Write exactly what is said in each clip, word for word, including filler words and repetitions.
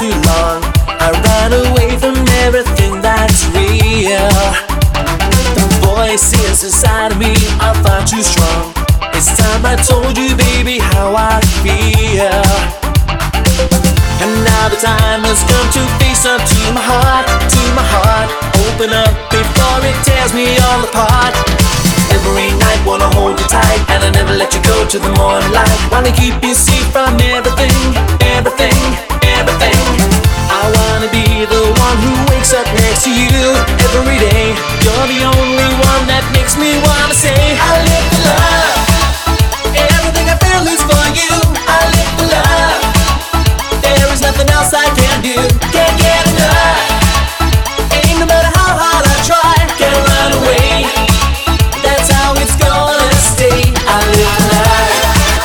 too long. I ran away from everything that's real. The voices inside of me are far too strong. It's time I told you, baby, how I feel. And now the time has come to face up to my heart, to my heart. Open up before it tears me all apart. Every night wanna hold you tight, and I never let you go to the morning light. Wanna keep you safe from everything, everything, everything. I wanna be the one who wakes up next to you every day. You're the only one that makes me wanna say I live for love. Everything I feel is for you. I live for love. There is nothing else I can do. Can't get enough. Ain't no matter how hard I try, can't run away. That's how it's gonna stay. I live for love.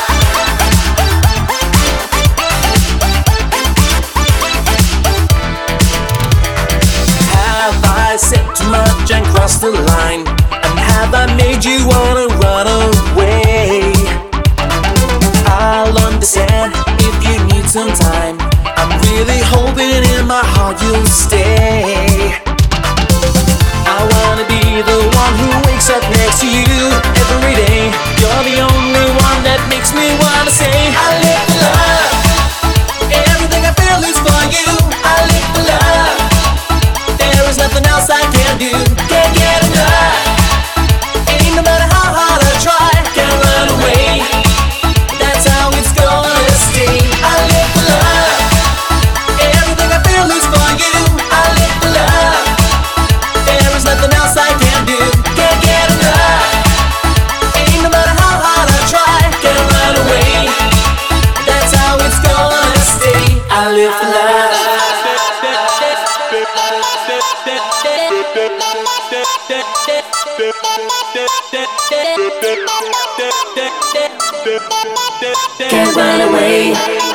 Have I said too much and crossed the line? And have I made you wanna run away? I'll understand if you need some time. I'm really hoping in my heart you'll stay. I wanna be the one who wakes up next to you every day. You're the only one that makes me wanna say I live for love. Everything I feel is for you. I live for love. There is nothing else I can do. Can't get enough. Ain't no matter how hard I try, can't run away. That's how it's gonna stay. I live for love. Everything I feel is for you. I live for love. There is nothing else I can do. Can't get enough. Ain't no matter how hard I try, can't run away. That's how it's gonna stay. I live for love. Can't run away.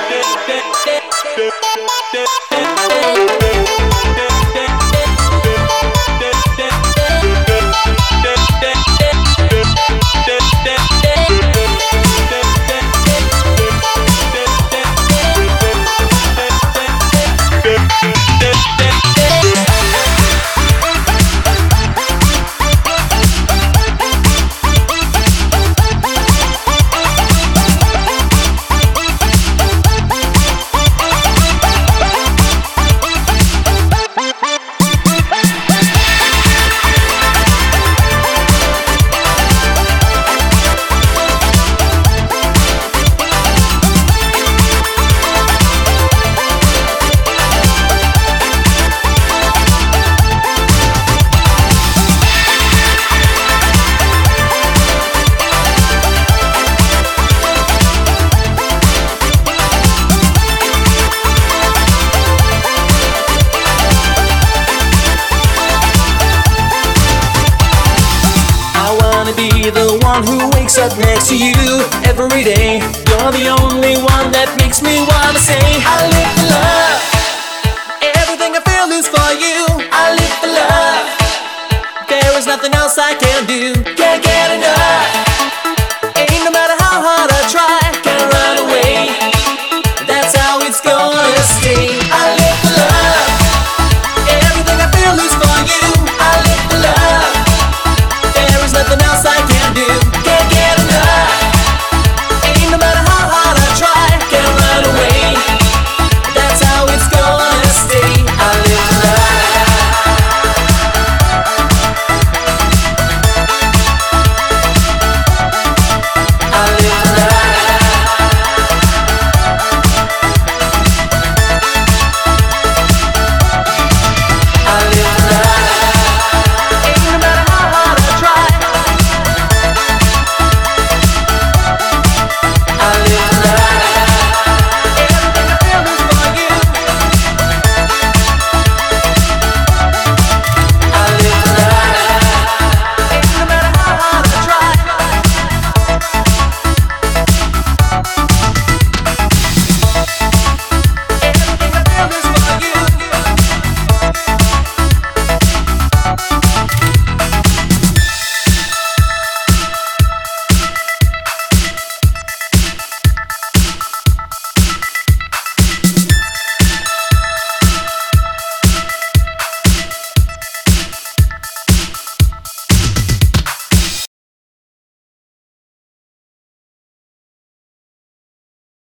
Be the one who wakes up next to you every day. You're the only one that makes me wanna say I live for love. Everything I feel is for you. I live for love. There is nothing else I can do.